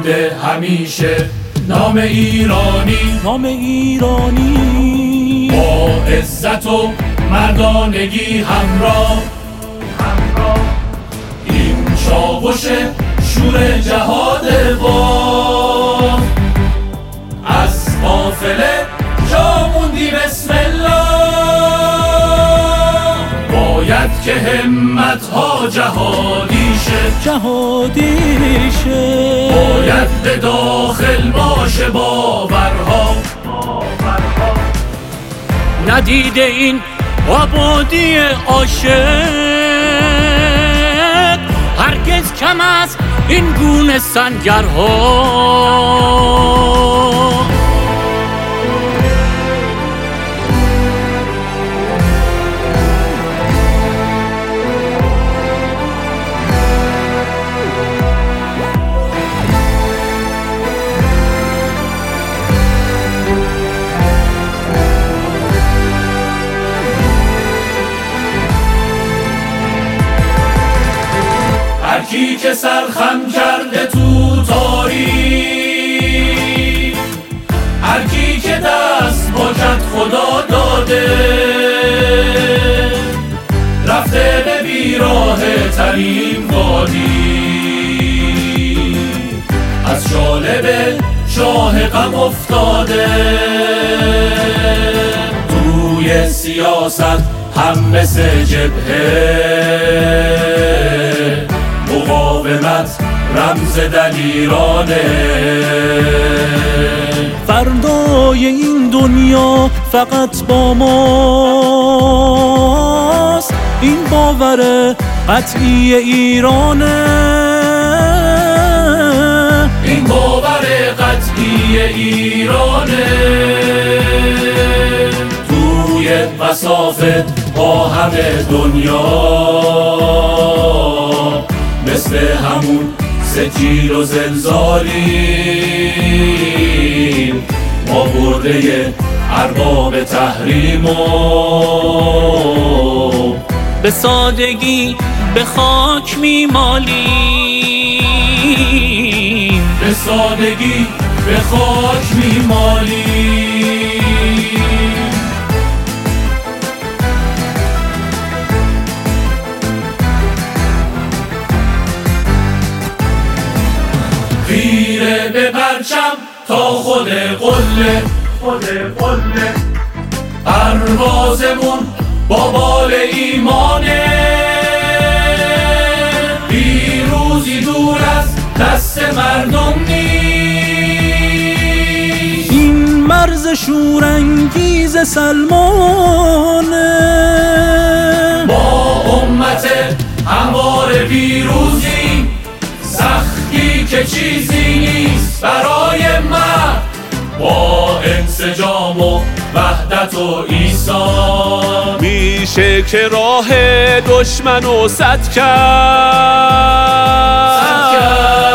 باده همیشه نام ایرانی، نام ایرانی با عزت و مردانگی همراه. این چاوش شور جهاد با از قافله جا موندی بسم الله. باید که همت‌ها جهادی شه، باید به داخل باشه باورها. ندیده این آبادی عاشق هرگز کم از این گونه سنگرها. هرکی که سرخم کرده تو تاریخ، هرکی که دست با کت خدا داده، رفته به بیراه ترین وادی، از شالب شاه غم افتاده. توی سیاست هم مثل جبهه مقاومت رمز دلیرانه. فردای این دنیا فقط با ماست، این باور قطعی ایرانه، این باور قطعی ایرانه. توی مسافت با همه دنیا مثل همون سجیل و زلزالیم، ما برده ارباب تحریم و به سادگی به خاک میمالیم، به سادگی به خاک میمالیم. خیره به پرچم تا خود قله، پروازمون با بال ایمانه. پیروزی دور از دست مردم نیست، این مرز شورانگیز سلمانه. با امت هموار پیروزی، سختی که چیزی نیست برای مرد. با انسجام و وحدت و ایثار میشه که راه دشمنو سد کرد.